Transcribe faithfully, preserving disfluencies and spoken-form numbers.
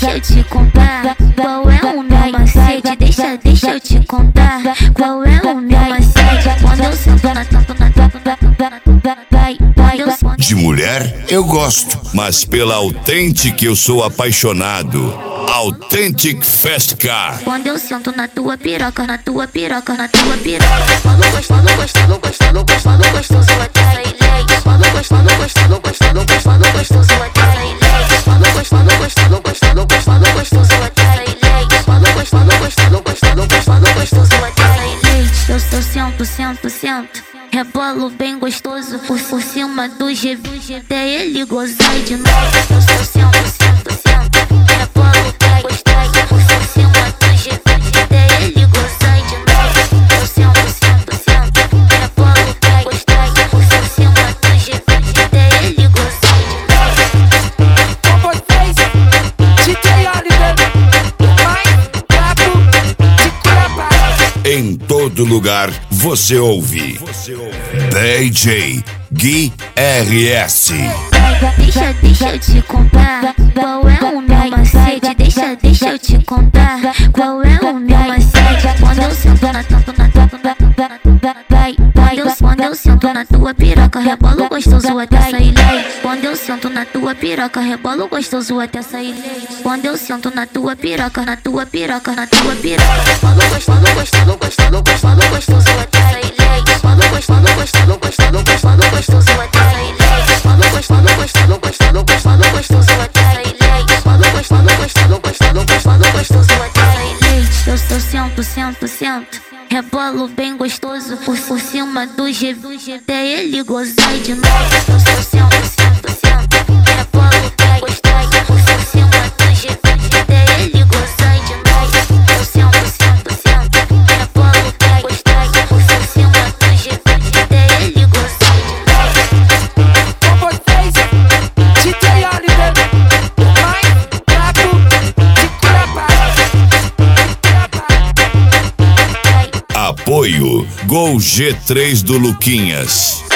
deixa eu te contar qual é o meu macete. Deixa, deixa eu te contar qual é o meu macete. Quando eu sento na tampa, na tampa, vai, vai, eu sento. De mulher eu gosto, mas pela Authentic eu sou apaixonado. Authentic Fast Car. Quando eu sento na tua piroca, na tua piroca, na tua piroca. Falou gostando, gostando, gostando, gostando, gostoso até sair leite. Falou gostando, gostando, gostando, gostando, gostoso até sair leite. Falou gostando, gostando, gostando, gostando, gostoso até sair leite. Falou gostando, gostando, gostando, gostando, gostoso até sair leite. Eu sou cento, cento, cento. Rebolo bem gostoso por, por cima do G V, até ele gozar de novo. Eu sou cento, cento, cento. Rebolo bem gostoso por cima do G V, até ele gozar de novo. Eu cento, cento, cento. Rebolo bem gostoso por cima do G V, até ele gozar de novo. Com vocês, D J Oliver, o mais brabo de Cuiabá. Em todo lugar você ouve D J Gui R S. Deixa, deixa eu te contar qual é o meu macete. Deixa, deixa eu te contar qual é o meu macete. Quando eu sento na tampa, na tampa, vai, vai, eu, quando eu sento na tua piroca, rebolo gostoso até sair leite. Quando eu sento na tua piroca, rebolo gostoso até sair leite. Quando eu sento na tua piroca, na tua piroca, na tua piroca. Falou gostando, gostando, gostando, gostando, gostoso até sair leite. Falou gostando, gostando, gostando, gostando, gostoso até sair leite. Falou gostando, gostando, gostando, gostando, gostoso até sair leite. Falou gostando, gostando, gostando, gostando, gostoso até sair leite. Eu sou cento, cento, cento. Rebolo bem gostoso por, por cima do G V, até ele gozar de novo. Eu sou cento, cento, cento. Rebolo bem gostoso por cima do G V, até ele gozar de novo. Eu cento, cento, cento. Rebolo bem gostoso por cima do G V, até ele gozar de novo. Com vocês, D J Oliver, o mais brabo de Cuiabá. Apoio Gol G três do Luquinhas.